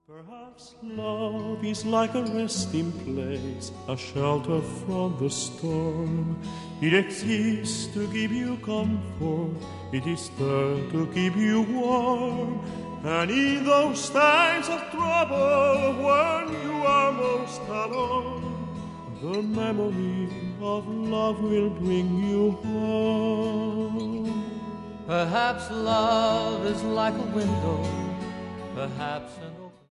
Perhaps love is like a resting place, a shelter from the storm. It exists to give you comfort, it is there to keep you warm. And in those times of trouble, when you are most alone, the memory of love will bring you home. Perhaps love is like a window, perhaps an